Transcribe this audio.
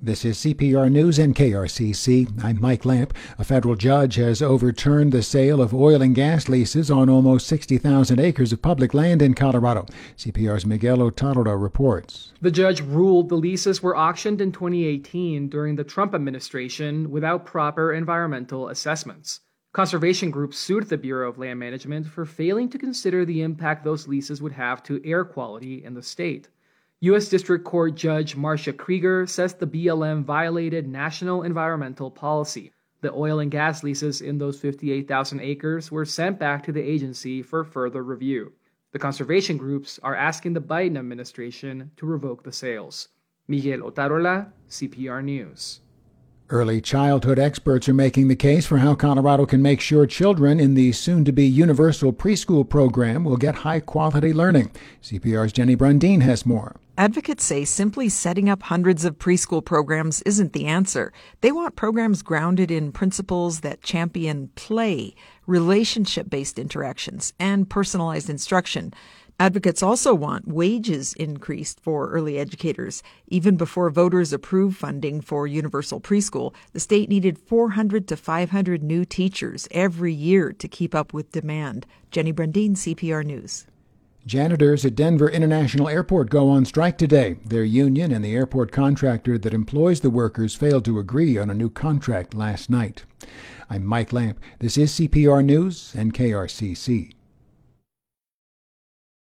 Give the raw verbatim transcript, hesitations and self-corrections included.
This is C P R News and K R C C. I'm Mike Lamp. A federal judge has overturned the sale of oil and gas leases on almost sixty thousand acres of public land in Colorado. C P R's Miguel Otárola reports. The judge ruled the leases were auctioned in twenty eighteen during the Trump administration without proper environmental assessments. Conservation groups sued the Bureau of Land Management for failing to consider the impact those leases would have to air quality in the state. U S District Court Judge Marcia Krieger says the B L M violated national environmental policy. The oil and gas leases in those fifty-eight thousand acres were sent back to the agency for further review. The conservation groups are asking the Biden administration to revoke the sales. Miguel Otárola, C P R News. Early childhood experts are making the case for how Colorado can make sure children in the soon-to-be universal preschool program will get high-quality learning. C P R's Jenny Brundin has more. Advocates say simply setting up hundreds of preschool programs isn't the answer. They want programs grounded in principles that champion play, relationship-based interactions, and personalized instruction. Advocates also want wages increased for early educators. Even before voters approve funding for universal preschool, the state needed four hundred to five hundred new teachers every year to keep up with demand. Jenny Brundin, C P R News. Janitors at Denver International Airport go on strike today. Their union and the airport contractor that employs the workers failed to agree on a new contract last night. I'm Mike Lamp. This is C P R News and K R C C.